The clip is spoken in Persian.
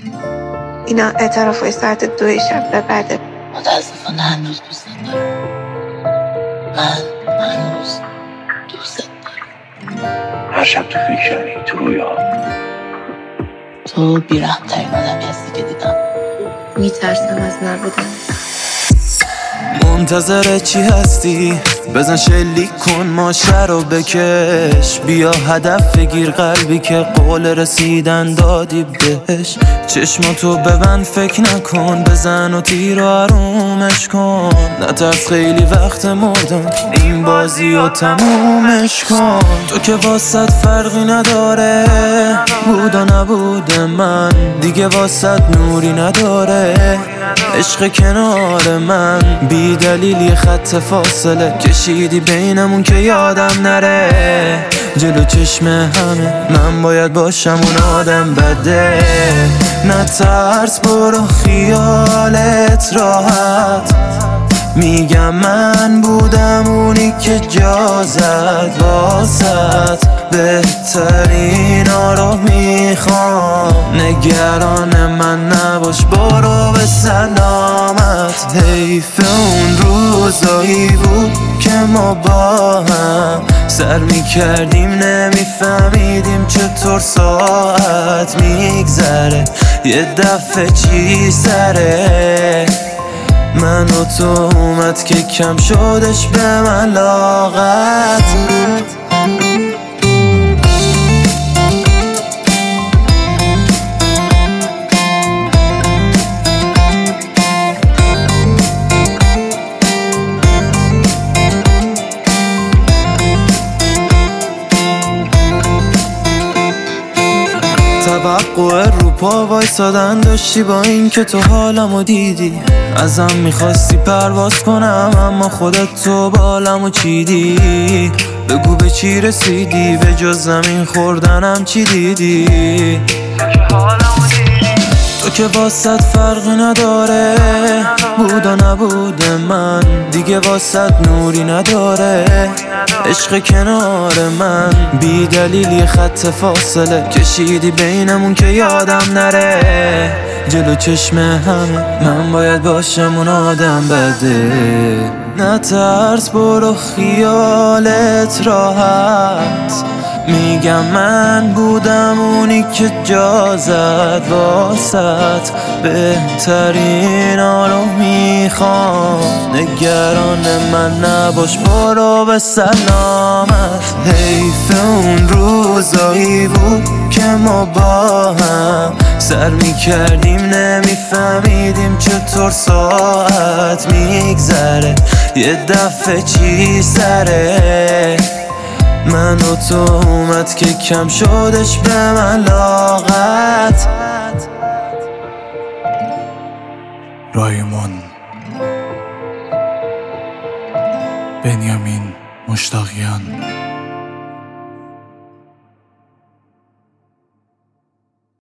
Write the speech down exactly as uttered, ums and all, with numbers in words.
اینا اعترافای ساعت دوی شب به بعده. متاسفانه هنوز دوست دارم. من هنوز دوست دارم. هر شب تو فکرمی، تو رویا. تو بیرحم‌ترین آدمی هستی که دیدم. میترسم از نبودن. منتظر چی هستی؟ بزن شلیک کن ماشه رو بکش. بیا هدف بگیر قلبی که قول رسیدن دادی بهش. چشماتو ببند فکر نکن، بزن و تیر رو آرومش کن. نترس خیلی وقت مردن، این بازی رو تمومش کن. تو که واسط فرقی نداره، بود و نبود من دیگه واسط نوری نداره. عشق کنار من بی دلیلی خط فاصله کشیدی بینمون که یادم نره. جلو چشم همه من باید باشم اون آدم بده. نترس برو خیالت راحت، میگم من بودم اونی که جا زد واسط. بهترین ها رو میخوام، نگران من نباش برو به سلامت. حیف اون روزایی بود که ما با هم سر میکردیم نمیفهمیدیم چطور ساعت میگذره. یه دفعه چی سره من و تو اومد که کم شدش به من لاغت. توقع رو پا وایسادن داشتی با این که تو حالمو دیدی. ازم میخواستی پرواز کنم اما خودت تو بالمو چیدی. بگو به چی رسیدی به جز زمین خوردنم چی دیدی. تو که واسط فرقی نداره، بود و نبود من دیگه واسط نوری نداره. عشق کنار من بی دلیلی خط فاصله کشیدی بینمون که یادم نره. جلو چشم همه من باید باشم اون آدم بده. نترس برو خیالت راحت، میگم من بودم اونی که جا زد واسط. بهترین ها رو میخوام، نگران من نباش برو به سلامت. حیف اون روزایی بود که ما با هم سر میکردیم نمیفهمیدیم چطور ساعت میگذره. یه دفعه چی سره من و تو اومد که کم شدش به من لاغت. رایمون بنیامین مشتاقیان.